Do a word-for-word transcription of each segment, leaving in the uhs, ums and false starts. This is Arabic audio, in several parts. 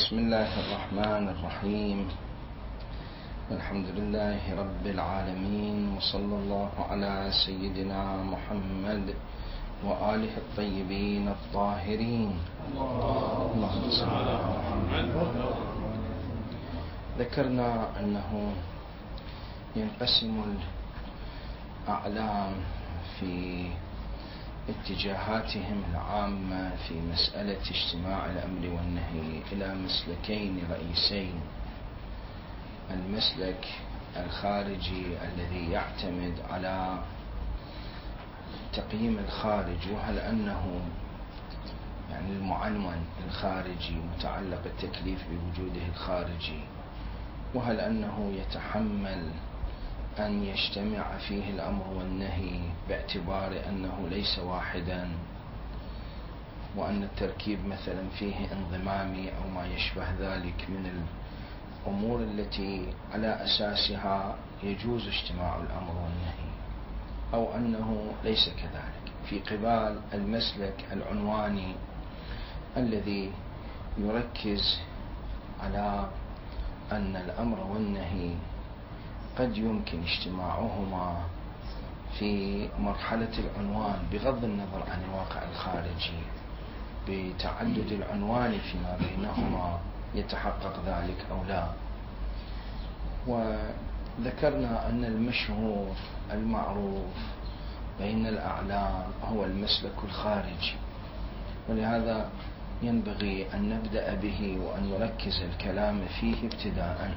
بسم الله الرحمن الرحيم. الحمد لله رب العالمين، وصلى الله على سيدنا محمد وآله الطيبين الطاهرين. اللهم صل على محمد. ذكرنا أنه ينقسم الأعلام في اتجاهاتهم العامة في مسألة اجتماع الأمر والنهي إلى مسلكين رئيسين: المسلك الخارجي الذي يعتمد على تقييم الخارج، وهل أنه يعني المعنون الخارجي متعلق التكليف بوجوده الخارجي، وهل أنه يتحمل أن يجتمع فيه الأمر والنهي باعتبار أنه ليس واحدا، وأن التركيب مثلا فيه انضمامي أو ما يشبه ذلك من الأمور التي على أساسها يجوز اجتماع الأمر والنهي، أو أنه ليس كذلك. في قبال المسلك العنواني الذي يركز على أن الأمر والنهي قد يمكن اجتماعهما في مرحلة العنوان بغض النظر عن الواقع الخارجي، بتعدد العنوان فيما بينهما يتحقق ذلك أو لا. وذكرنا أن المشهور المعروف بين الأعلام هو المسلك الخارجي، ولهذا ينبغي أن نبدأ به وأن نركز الكلام فيه ابتداءً.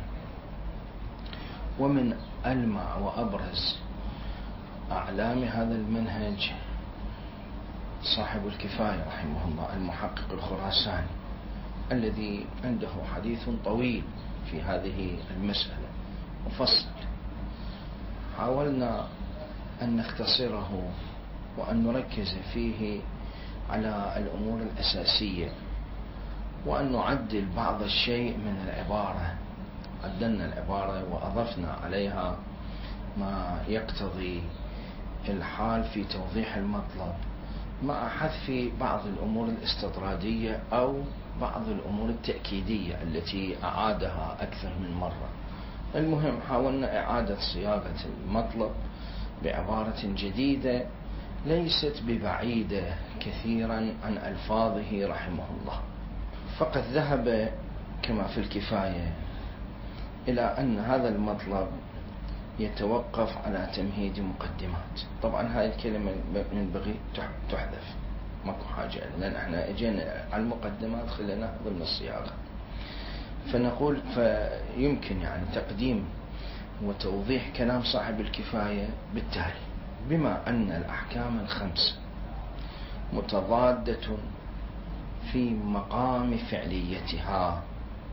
ومن ألمع وأبرز أعلام هذا المنهج صاحب الكفاية رحمه الله المحقق الخراساني، الذي عنده حديث طويل في هذه المسألة مفصل. حاولنا أن نختصره وأن نركز فيه على الأمور الأساسية، وأن نعدل بعض الشيء من العبارة. عدلنا العبارة وأضفنا عليها ما يقتضي الحال في توضيح المطلب، مع حذف بعض الأمور الاستطرادية أو بعض الأمور التأكيدية التي أعادها أكثر من مرة. المهم حاولنا إعادة صياغة المطلب بعبارة جديدة ليست ببعيدة كثيرا عن ألفاظه رحمه الله. فقد ذهب كما في الكفاية إلى أن هذا المطلب يتوقف على تمهيد مقدمات. طبعا هاي الكلمة ينبغي تحذف، ماكو حاجة، لأن احنا اجينا على المقدمات خلينا ضمن الصياغة. فنقول فيمكن يعني تقديم وتوضيح كلام صاحب الكفاية بالتالي: بما أن الأحكام الخمس متضادة في مقام فعليتها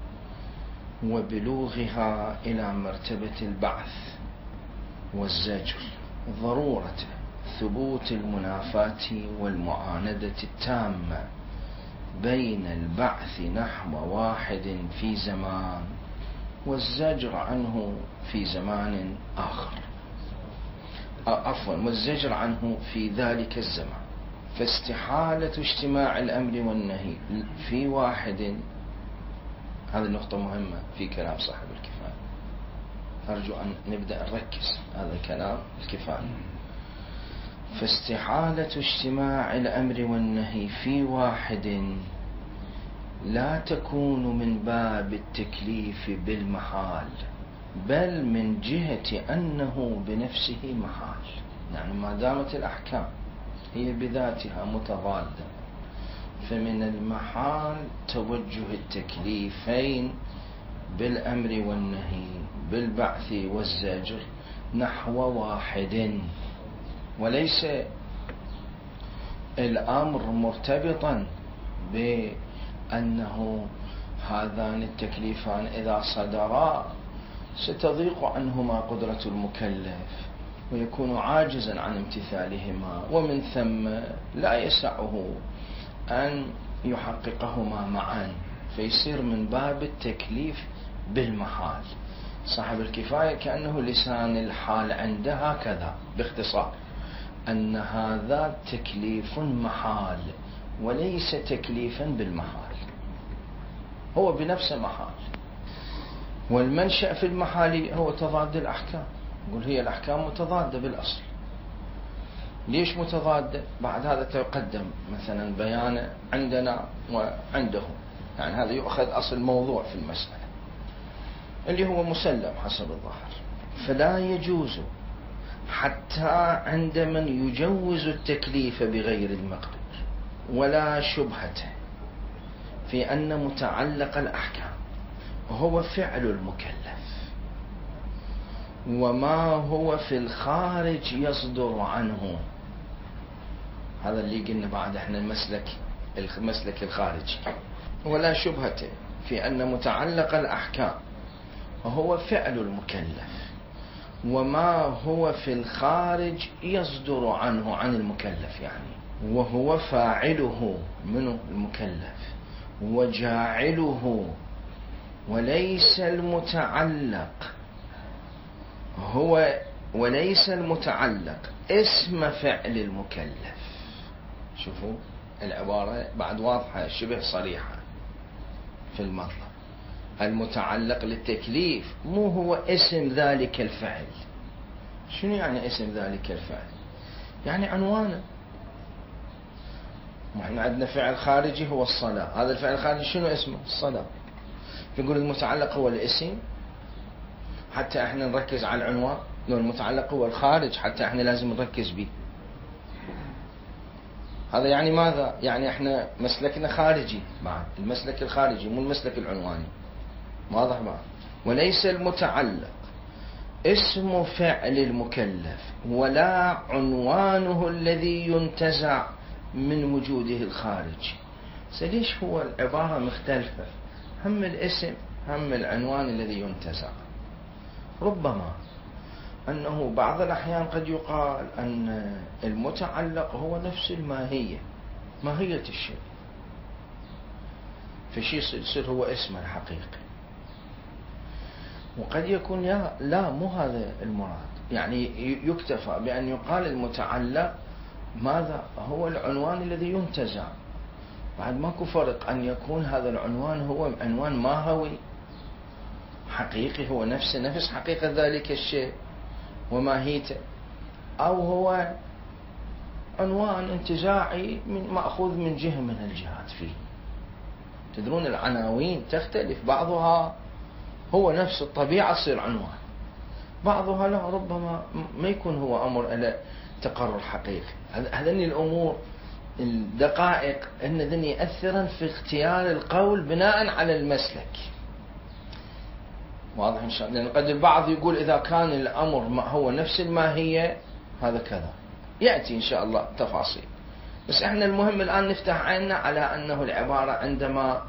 وبلوغها إلى مرتبة البعث والزجر، ضرورة ثبوت المنافاة والمعاندة التامة بين البعث نحو واحد في زمان والزجر عنه في زمان آخر، عفوا والزجر عنه في ذلك الزمان، فاستحالة اجتماع الأمر والنهي في واحد. هذه النقطة مهمة في كلام صاحب الكفاية، أرجو أن نبدأ نركز هذا كلام الكفاية. فاستحالة اجتماع الأمر والنهي في واحد لا تكون من باب التكليف بالمحال، بل من جهة أنه بنفسه محال. يعني ما دامت الأحكام هي بذاتها متضادة، فمن المحال توجه التكليفين بالأمر والنهي بالبعث والزجر نحو واحد، وليس الأمر مرتبطا بأنه هذان التكليفان إذا صدرا ستضيق عنهما قدرة المكلف ويكون عاجزا عن امتثالهما، ومن ثم لا يسعه أن يحققهما معا، فيصير من باب التكليف بالمحال. صاحب الكفاية كأنه لسان الحال عنده هكذا باختصار، أن هذا تكليف محال وليس تكليفا بالمحال. هو بنفسه محال. والمنشأ في المحال هو تضاد الأحكام. يقول هي الأحكام متضادة بالأصل. ليش متضادة؟ بعد هذا تقدم مثلا بيانه عندنا وعنده، يعني هذا يؤخذ أصل موضوع في المسألة اللي هو مسلم حسب الظاهر. فلا يجوز حتى عند من يجوز التكليف بغير المقدور ولا شبهة في أن متعلق الأحكام هو فعل المكلف، وما هو في الخارج يصدر عنه. هذا اللي قلنا بعد احنا المسلك المسلك الخارجي. ولا شبهة في أن متعلق الأحكام هو فعل المكلف، وما هو في الخارج يصدر عنه عن المكلف، يعني وهو فاعله منه المكلف وجاعله، وليس المتعلق هو وليس المتعلق اسم فعل المكلف. شوفوا العبارة بعد واضحة شبه صريحة في المطلب. المتعلق للتكليف مو هو اسم ذلك الفعل. شنو يعني اسم ذلك الفعل؟ يعني عنوانه. احنا عندنا فعل خارجي هو الصلاة، هذا الفعل الخارجي شنو اسمه؟ الصلاة. يقول المتعلق هو الاسم حتى احنا نركز على العنوان، لو المتعلق هو الخارج حتى احنا لازم نركز به. هذا يعني ماذا؟ يعني احنا مسلكنا خارجي بعد، المسلك الخارجي مو المسلك العنواني. واضح بعد؟ وليس المتعلق اسم فعل المكلف ولا عنوانه الذي ينتزع من وجوده الخارجي. ليش هو العبارة مختلفة؟ هم الاسم هم العنوان الذي ينتزع. ربما أنه بعض الأحيان قد يقال أن المتعلق هو نفس الماهية، ماهية الشيء، فشيء يصير هو اسمه الحقيقي. وقد يكون يا لا مو هذا المراد، يعني يكتفى بأن يقال المتعلق ماذا هو العنوان الذي ينتزع. بعد ماكو فرق أن يكون هذا العنوان هو عنوان ماهوي حقيقي، هو نفسه نفس حقيقة ذلك الشيء وماهيته، أو هو عنوان انتزاعي من مأخوذ من جهة من الجهات فيه. تدرون العناوين تختلف، بعضها هو نفس الطبيعة تصير عنوان، بعضها لا ربما ما يكون هو أمر على تقرر حقيقي. هذني الأمور الدقائق إن ذني يأثرن في اختيار القول بناء على المسلك. واضح إن شاء الله؟ لأن قد البعض يقول إذا كان الأمر هو نفس الماهية هذا كذا، يأتي إن شاء الله تفاصيل. بس إحنا المهم الآن نفتح عيننا على أنه العبارة عندما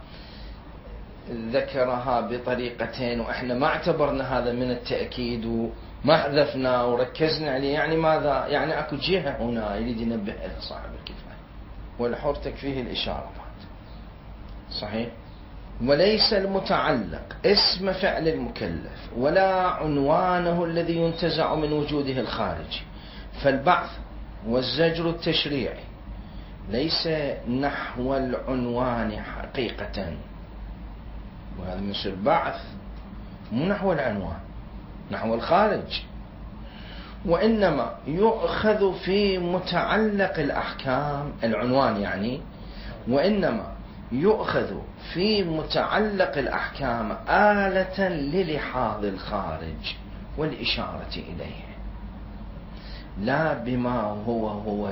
ذكرها بطريقتين وإحنا ما اعتبرنا هذا من التأكيد وما حذفنا وركزنا عليه، يعني ماذا؟ يعني أكو جهة هنا يريد ينبه لها صاحب الكفاية، والحر تكفيه الإشارة بعد. صحيح؟ وليس المتعلق اسم فعل المكلف ولا عنوانه الذي ينتزع من وجوده الخارجي، فالبعث والزجر التشريعي ليس نحو العنوان حقيقة، وهذا من البعث مو نحو العنوان، نحو الخارج، وإنما يؤخذ في متعلق الأحكام العنوان يعني، وإنما يؤخذ في متعلق الأحكام آلة للحاظ الخارج والإشارة إليه، لا بما هو هو.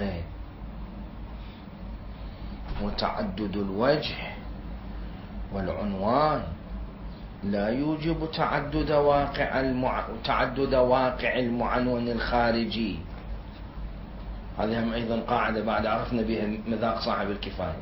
وتعدد الوجه والعنوان لا يوجب تعدد واقع المع... تعدد واقع المعنون الخارجي. هذه هم أيضا قاعدة بعد عرفنا بها مذاق صاحب الكفاية.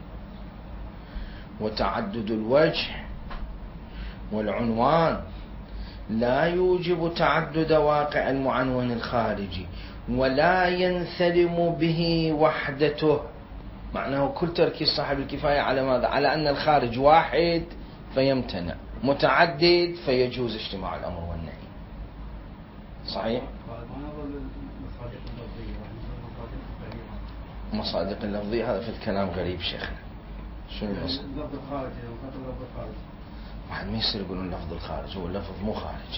وتعدد الوجه والعنوان لا يوجب تعدد واقع المعنون الخارجي ولا ينسلم به وحدته. معناه كل تركيز صاحب الكفاية على ماذا؟ على أن الخارج واحد فيمتنع، متعدد فيجوز اجتماع الأمر والنهي. صحيح؟ مصادق اللفظية هذا في الكلام غريب شيخنا. شنو المصادق؟ اللفظ الخارجي واحد ما يصير يقولون لفظ الخارج، هو اللفظ مو خارجي.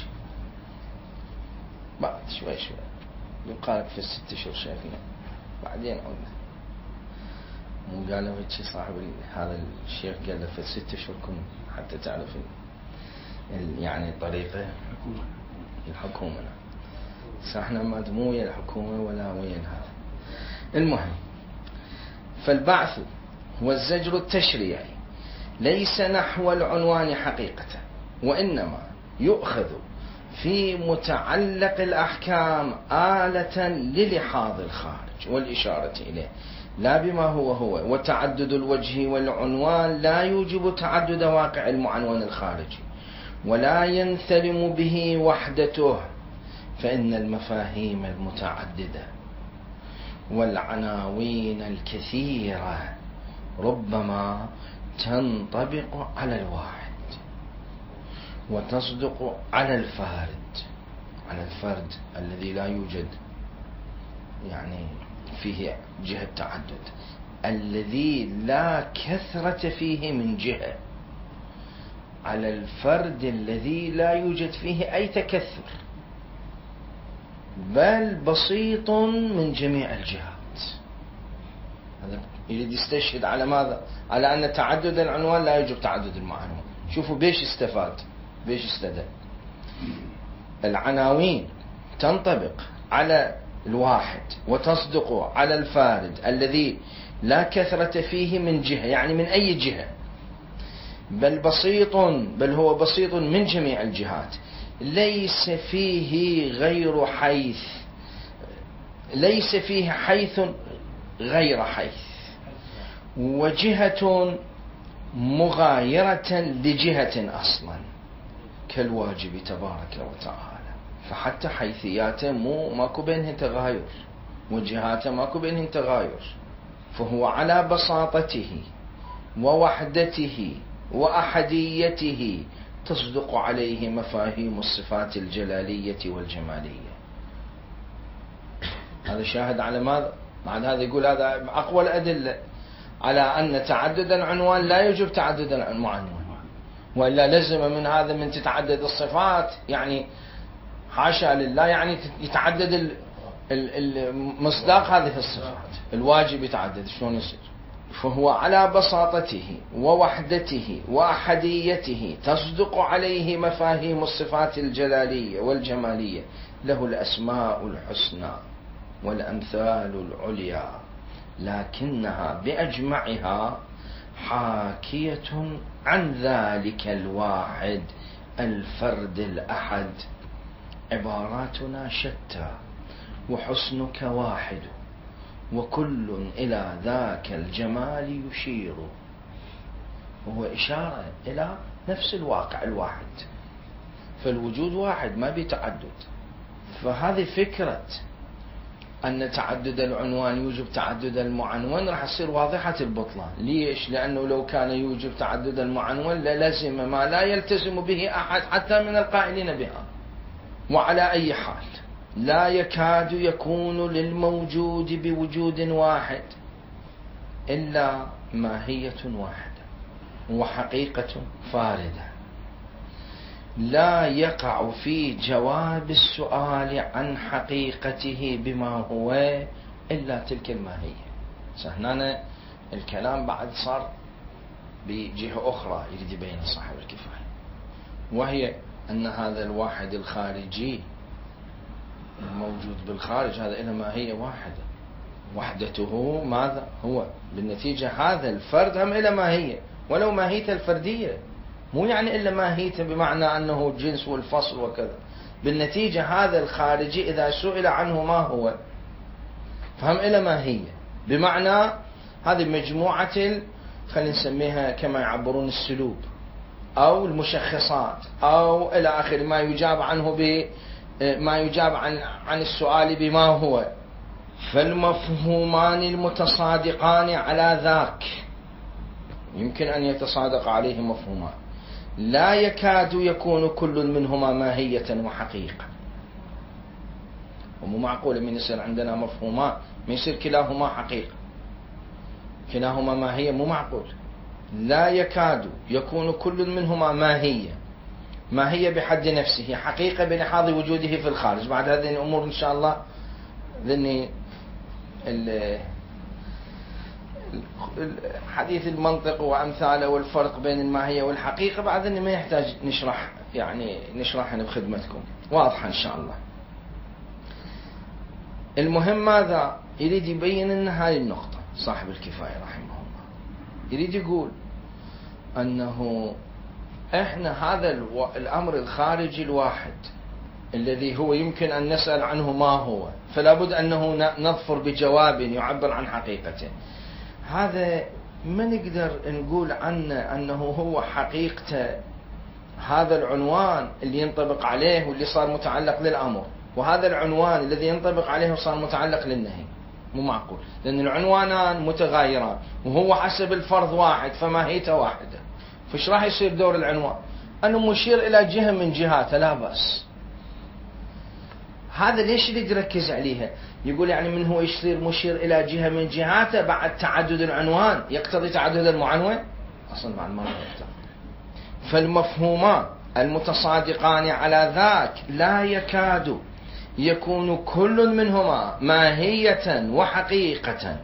بعد شوي شوي يقال في الست اشهر شايفين، بعدين عودنا. مو قال له هيك صاحب هذا الشيخ، قال له في الست اشهر كن حتى تعرف يعني طريقه الحكومه. احنا ما مو ويا الحكومه ولا ويا هذا. المهم، فالبعث والزجر التشريعي ليس نحو العنوان حقيقة، وإنما يؤخذ في متعلق الأحكام آلة للحاظ الخارج والإشارة إليه، لا بما هو هو. وتعدد الوجه والعنوان لا يوجب تعدد واقع المعنون الخارجي، ولا ينثلم به وحدته، فإن المفاهيم المتعددة والعناوين الكثيرة ربما تنطبق على الواحد وتصدق على الفارد، على الفرد الذي لا يوجد يعني فيه جهة تعدد، الذي لا كثرة فيه من جهة، على الفرد الذي لا يوجد فيه أي تكثر، بل بسيط من جميع الجهات. هذا يريد يستشهد على ماذا؟ على أن تعدد العنوان لا يوجب تعدد المعنون. شوفوا بيش استفاد، بيش استدل. العناوين تنطبق على الواحد وتصدق على الفارد الذي لا كثرة فيه من جهة، يعني من أي جهة، بل بسيط، بل هو بسيط من جميع الجهات، ليس فيه غير حيث، ليس فيه حيث غير حيث، وجهة مغايرة لجهة أصلا كالواجب تبارك وتعالى. فحتى حيثياته مو ماكو بينهن تغاير، وجهاته ماكو بينهن تغاير، فهو على بساطته ووحدته وأحديته تصدق عليه مفاهيم الصفات الجلالية والجمالية. هذا شاهد على ماذا؟ بعد هذا يقول هذا أقوى الأدلة على أن تعدد العنوان لا يوجب تعدد المعنون، وإلا لزم من هذا من تتعدد الصفات، يعني حاشا لله، يعني يتعدد المصداق هذه الصفات، الواجب يتعدد، شلون يصير؟ فهو على بساطته ووحدته وأحديته تصدق عليه مفاهيم الصفات الجلالية والجمالية، له الأسماء الحسنى والأمثال العليا، لكنها بأجمعها حاكية عن ذلك الواحد الفرد الأحد. عباراتنا شتى وحسنك واحد، وكل إلى ذاك الجمال يشير. وهو إشارة إلى نفس الواقع الواحد، فالوجود واحد ما بيتعدد. فهذه فكرة أن تعدد العنوان يوجب تعدد المعنون راح تصير واضحة البطلان. ليش؟ لأنه لو كان يوجب تعدد المعنون للزم ما لا يلتزم به أحد حتى من القائلين بها. وعلى أي حال لا يكاد يكون للموجود بوجود واحد إلا ماهية واحدة وحقيقة فاردة، لا يقع في جواب السؤال عن حقيقته بما هو إلا تلك الماهية. هنا الكلام بعد صار بجهة أخرى يريد يبين صاحب الكفاية، وهي أن هذا الواحد الخارجي الموجود بالخارج هذا إلى ماهية واحدة، وحدته ماذا هو؟ بالنتيجة هذا الفرد هم إلى ماهية، ولو ماهيته الفردية، مو يعني إلا ماهيته بمعنى أنه الجنس والفصل وكذا. بالنتيجة هذا الخارجي إذا سئل عنه ما هو فهم إلى ماهية، بمعنى هذه مجموعة خلينا نسميها كما يعبرون السلوب أو المشخصات أو إلى آخر ما يجاب عنه ب ما يجاب عن عن السؤال بما هو. فالمفهومان المتصادقان على ذاك يمكن أن يتصادق عليه مفهومان، لا يكاد يكون كل منهما ماهية وحقيقة. ومو معقول من يصير عندنا مفهومان ما يصير كلاهما حقيقة، كلاهما ماهية، مو معقول. لا يكاد يكون كل منهما ماهية، ماهية بحد نفسه، حقيقة بلحاظ وجوده في الخارج. بعد هذه الأمور إن شاء الله ذني حديث المنطق وأمثاله والفرق بين الماهية والحقيقة بعد أن ما يحتاج نشرح، يعني نشرحها بخدمتكم واضحة إن شاء الله. المهم ماذا يريد يبين أن هذه النقطة صاحب الكفاية رحمه الله يريد يقول أنه إحنا هذا الأمر الخارجي الواحد الذي هو يمكن أن نسأل عنه ما هو، فلا بد أنه نظفر بجواب يعبر عن حقيقته. هذا ما نقدر نقول عنه أنه هو حقيقته هذا العنوان اللي ينطبق عليه واللي صار متعلق للأمر، وهذا العنوان الذي ينطبق عليه وصار متعلق للنهي. مو معقول، لأن العنوانان متغايران وهو حسب الفرض واحد فماهيته واحدة. فايش راح يصير دور العنوان؟ أنه مشير إلى جهة من جهاته لا بأس. هذا ليش اللي يركز عليها؟ يقول يعني من هو يصير مشير إلى جهة من جهاته بعد تعدد العنوان يقتضي تعدد المعنون؟ أصلا بعد ما يقتضي. فالمفهومان المتصادقان على ذاك لا يكاد يكون كل منهما ماهية وحقيقة،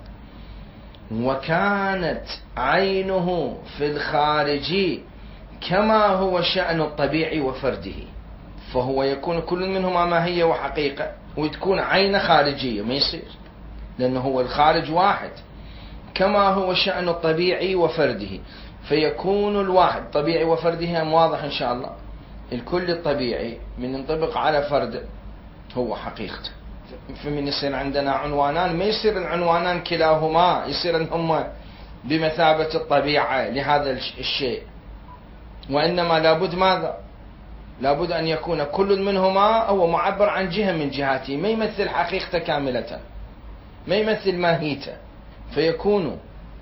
وكانت عينه في الخارج كما هو شأن الطبيعي وفرده، فهو يكون كل منهما ماهية وحقيقة وتكون عين خارجية ما يصير، لأنه هو الخارج واحد كما هو شأن الطبيعي وفرده، فيكون الواحد طبيعي وفرده هم واضح إن شاء الله. الكل الطبيعي من ينطبق على فرد هو حقيقته. فمن يصير عندنا عنوانان ما يصير العنوانان كلاهما يصير أنهما بمثابة الطبيعة لهذا الشيء، وإنما لابد ماذا؟ لابد أن يكون كل منهما هو معبر عن جهة من جهاته، ما يمثل حقيقته كاملة، ما يمثل ماهيته. فيكون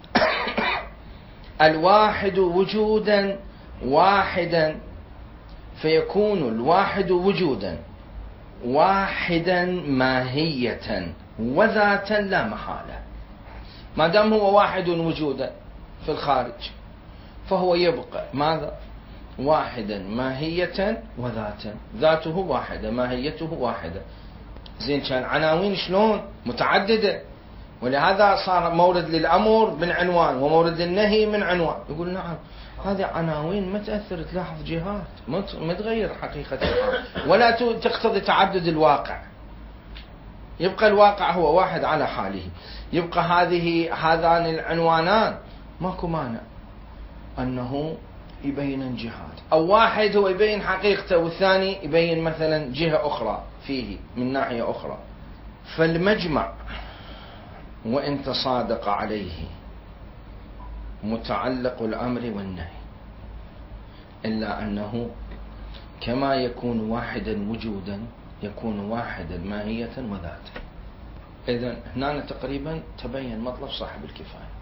الواحد وجودا واحدا، فيكون الواحد وجودا واحدا ماهية وذاتا لا محالة. ما دام هو واحد وجودا في الخارج فهو يبقى ماذا؟ واحدا ماهية وذاتا، ذاته واحدة ماهيته واحدة. زين كان عناوين شلون متعددة، ولهذا صار مورد للأمر من عنوان ومورد للنهي من عنوان. يقول نعم هذه عناوين ما تأثر تلاحظ جهات ما تغير حقيقة الحال ولا تقتضي تعدد الواقع، يبقى الواقع هو واحد على حاله. يبقى هذه هذان العنوانان ماكو مانع أنه يبين جهات، أو واحد هو يبين حقيقته والثاني يبين مثلا جهة أخرى فيه من ناحية أخرى. فالمجمع وإن تصادق عليه متعلق الأمر والنهي، إلا أنه كما يكون واحدا وجودا يكون واحدا ماهية وذاتا. إذن هنا تقريبا تبين مطلب صاحب الكفاية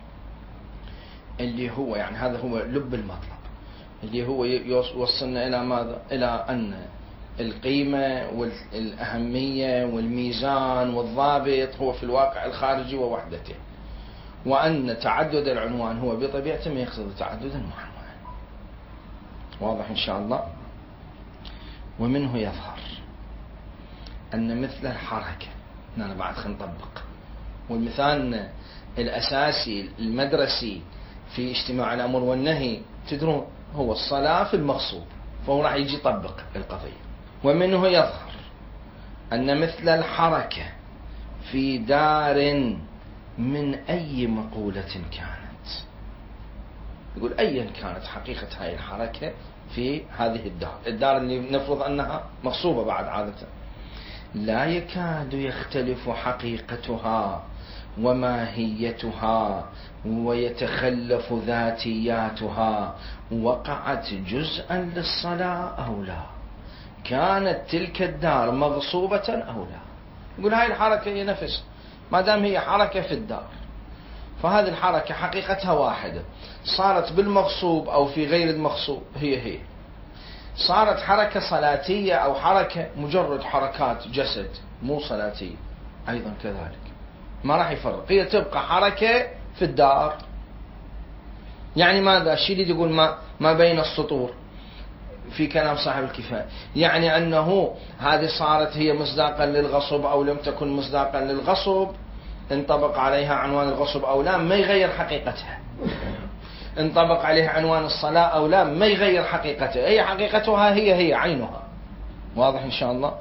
اللي هو يعني هذا هو لب المطلب، اللي هو يوصلنا إلى ماذا؟ إلى أن القيمة والأهمية والميزان والضابط هو في الواقع الخارجي ووحدته، وأن تعدد العنوان هو بطبيعته ما يقتضي تعدد المعنى. واضح إن شاء الله. ومنه يظهر أن مثل الحركة، هنا بعد خلينا نطبق، والمثال الأساسي المدرسي في اجتماع الأمر والنهي تدرون هو الصلاة في المغصوب، فهو راح يجي يطبق القضية. ومنه يظهر أن مثل الحركة في دار من أي مقولة كانت، يقول أيا كانت حقيقة هذه الحركة في هذه الدار، الدار اللي نفرض أنها مغصوبة بعد عادة، لا يكاد يختلف حقيقتها وماهيتها ويتخلف ذاتياتها، وقعت جزءا للصلاة أو لا، كانت تلك الدار مغصوبة أو لا. يقول هاي الحركة هي نفس، ما دام هي حركة في الدار فهذه الحركة حقيقتها واحدة، صارت بالمغصوب أو في غير المغصوب هي هي، صارت حركة صلاتية أو حركة مجرد حركات جسد مو صلاتية أيضا كذلك، ما راح يفرق، هي تبقى حركة في الدار. يعني ماذا؟ الشيء اللي يقول ما, ما بين السطور في كلام صاحب الكفاية، يعني أنه هذه صارت هي مصداقا للغصب أو لم تكن مصداقا للغصب، انطبق عليها عنوان الغصب أو لا، ما يغير حقيقتها. انطبق عليها عنوان الصلاة أو لا، ما يغير حقيقتها، هي حقيقتها هي هي عينها. واضح إن شاء الله؟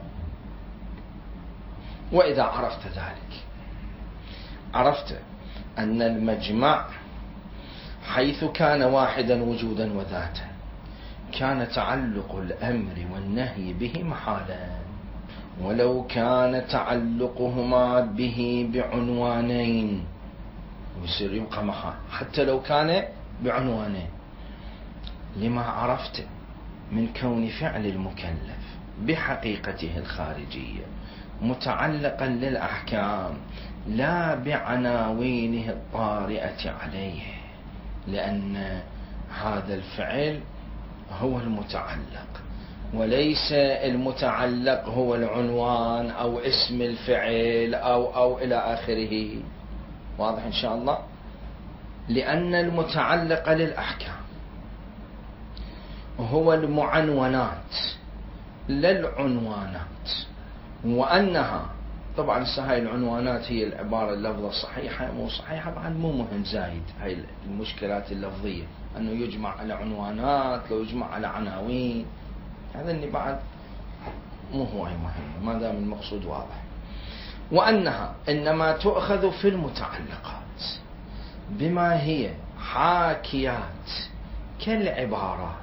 وإذا عرفت ذلك عرفت أن المجمع حيث كان واحدا وجودا وذاتا كان تعلق الأمر والنهي به محالا، ولو كان تعلقهما به بعنوانين يصير يبقى محال حتى لو كان بعنوانين، لما عرفت من كون فعل المكلف بحقيقته الخارجية متعلقا للأحكام لا بعناوينه الطارئة عليه، لأن هذا الفعل هو المتعلق وليس المتعلق هو العنوان أو اسم الفعل أو, أو إلى آخره. واضح إن شاء الله؟ لأن المتعلق للأحكام هو المعنونات للعنوانات، وأنها طبعا هاي العنوانات هي العبارة اللفظة الصحيحة مو صحيحة بعد مو مهم، زايد هاي المشكلات اللفظية أنه يجمع على عنوانات لو يجمع على عناوين، هذا اللي بعد مو هو أي مهم ما دام المقصود واضح. وأنها إنما تؤخذ في المتعلقات بما هي حاكيات كالعبارات،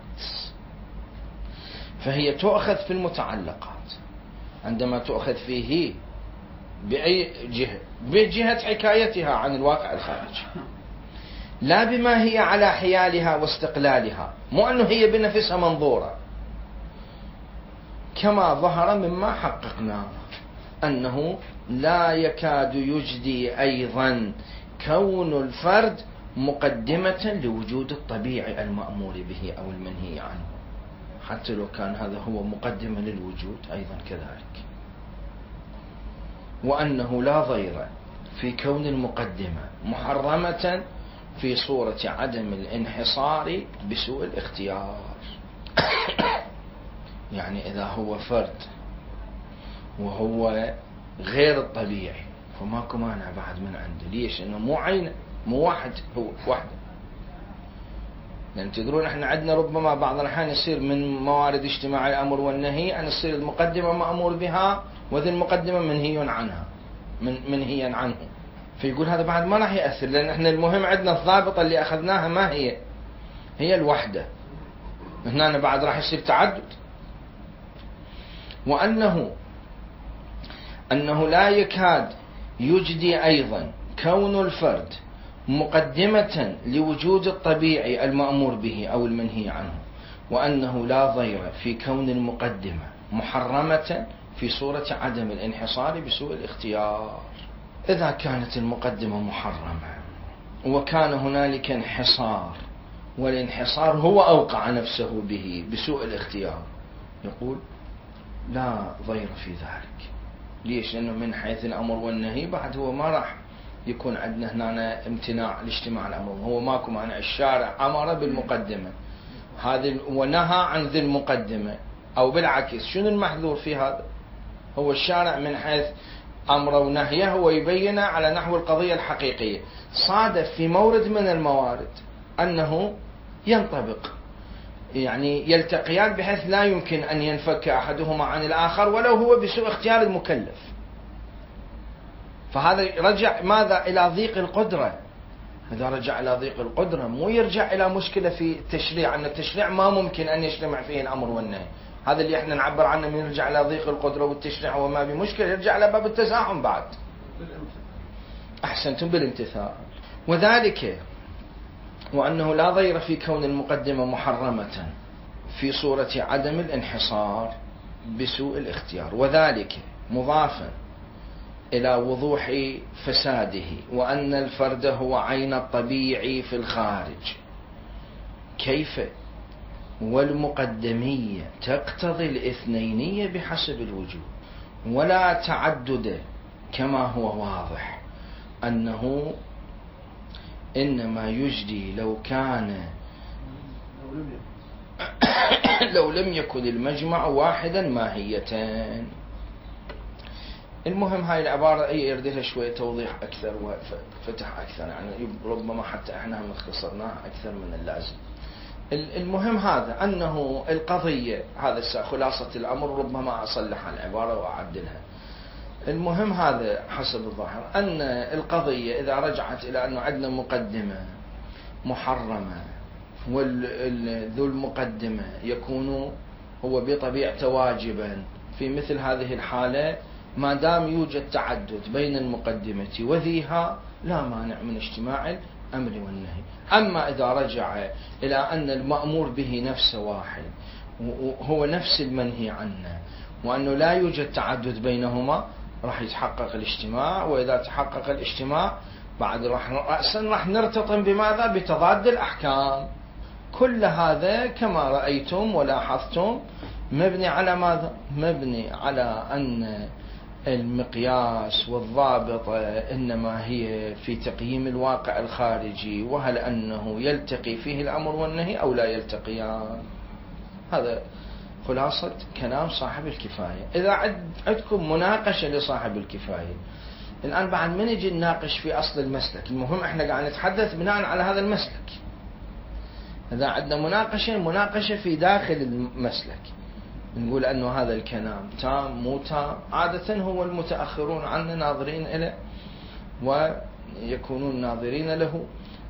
فهي تؤخذ في المتعلقات عندما تؤخذ فيه بأي جهة؟ بجهة حكايتها عن الواقع الخارجي، لا بما هي على حيالها واستقلالها، مو أنه هي بنفسها منظورة، كما ظهر مما حققنا أنه لا يكاد يجدي أيضا كون الفرد مقدمة لوجود الطبيعي المأمور به أو المنهي عنه، حتى لو كان هذا هو مقدمة للوجود أيضا كذلك. وأنه لا ضير في كون المقدمة محرمة في صورة عدم الانحصار بسوء الاختيار. يعني إذا هو فرد وهو غير الطبيعي فماكو مانع بعد من عنده، ليش؟ إنه مو عينه مو واحد، هو واحد. لأن تدرون احنا عندنا ربما بعض الأحيان يصير من موارد اجتماع الأمر والنهي أن يصير المقدمة مأمور بها وذي المقدمة منهي عنها من منهيا عنه، فيقول هذا بعد ما راح يأثر، لأن احنا المهم عندنا الضابطة اللي أخذناها ما هي هي الوحدة، هنا بعد راح يصير تعدد. وأنه أنه لا يكاد يجدي أيضا كون الفرد مقدمة لوجود الطبيعي المأمور به أو المنهي عنه، وأنه لا ضير في كون المقدمة محرمة في صورة عدم الانحصار بسوء الاختيار. إذا كانت المقدمة محرمة وكان هنالك انحصار والانحصار هو أوقع نفسه به بسوء الاختيار، يقول لا ضير في ذلك. ليش؟ لأنه من حيث الأمر والنهي بعد هو ما راح يكون عندنا هنا امتناع لاجتماع الأمر، هو ماكو معنى الشارع أمر بالمقدمة هذه ونهى عن ذي المقدمة، أو بالعكس شنو المحذور في هذا؟ هو الشارع من حيث أمر ونهيه هو يبين على نحو القضية الحقيقية، صادف في مورد من الموارد أنه ينطبق، يعني يلتقيان بحيث لا يمكن أن ينفك أحدهما عن الآخر ولو هو بسوء اختيار المكلف. فهذا رجع ماذا؟ إلى ضيق القدرة. إذا رجع إلى ضيق القدرة مو يرجع إلى مشكلة في التشريع، أن التشريع ما ممكن أن يجتمع فيه الأمر والنهي، هذا اللي احنا نعبر عنه من يرجع إلى ضيق القدرة والتشريع هو ما بمشكلة، يرجع إلى باب التزاحم بعد. أحسنتم، بالامتثال. وذلك وأنه لا ضير في كون المقدمة محرمة في صورة عدم الانحصار بسوء الاختيار، وذلك مضافا إلى وضوح فساده، وأن الفرد هو عين الطبيعي في الخارج. كيف؟ والمقدمية تقتضي الاثنينية بحسب الوجود، ولا تعدد، كما هو واضح أنه إنما يجدي لو كان لو لم يكن المجمع واحدا ماهيتان. المهم هاي العبارة أي يردها شوية توضيح أكثر وفتح أكثر، يعني ربما حتى إحنا هم اختصرناها أكثر من اللازم. المهم هذا أنه القضية، هذا خلاصة الأمر، ربما أصلح العبارة وأعدلها. المهم هذا حسب الظاهر أن القضية إذا رجعت إلى أنه عندنا مقدمة محرمة وذو المقدمة يكون هو بطبيعته واجبا، في مثل هذه الحالة ما دام يوجد تعدد بين المقدمة وذيها لا مانع من اجتماع الأمر والنهي. أما إذا رجع إلى أن المأمور به نفسه واحد وهو نفس المنهي عنه وأنه لا يوجد تعدد بينهما، راح يتحقق الاجتماع، وإذا تحقق الاجتماع بعد راح رأسا راح نرتطم بماذا؟ بتضاد الأحكام. كل هذا كما رأيتم ولاحظتم مبني على ماذا؟ مبني على أن المقياس والضابط إنما هي في تقييم الواقع الخارجي، وهل أنه يلتقي فيه الأمر والنهي أو لا يلتقيان. هذا خلاصة كلام صاحب الكفاية. إذا عندكم مناقشة لصاحب الكفاية الآن بعد ما نجي نناقش في أصل المسلك، المهم إحنا قاعد نتحدث بناء على هذا المسلك. إذا عندنا مناقشة مناقشة في داخل المسلك، نقول أنه هذا الكلام تام مو تام، عادة هو المتأخرون عنا ناظرين إليه ويكونون ناظرين له،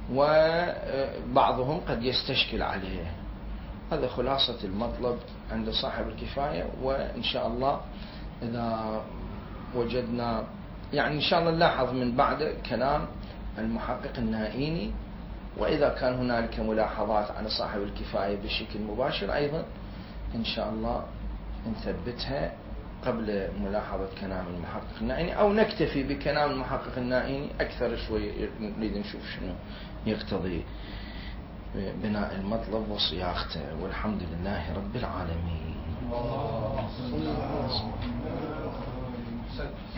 وبعضهم قد يستشكل عليه. هذا خلاصة المطلب عند صاحب الكفاية. وإن شاء الله إذا وجدنا، يعني إن شاء الله نلاحظ من بعد كلام المحقق النائيني، وإذا كان هنالك ملاحظات على صاحب الكفاية بشكل مباشر أيضا إن شاء الله نثبتها قبل ملاحظة كلام المحقق النائيني، أو نكتفي بكلام المحقق النائيني أكثر شوي، نريد نشوف شنو يقتضي بناء المطلب وصياغته. والحمد لله رب العالمين.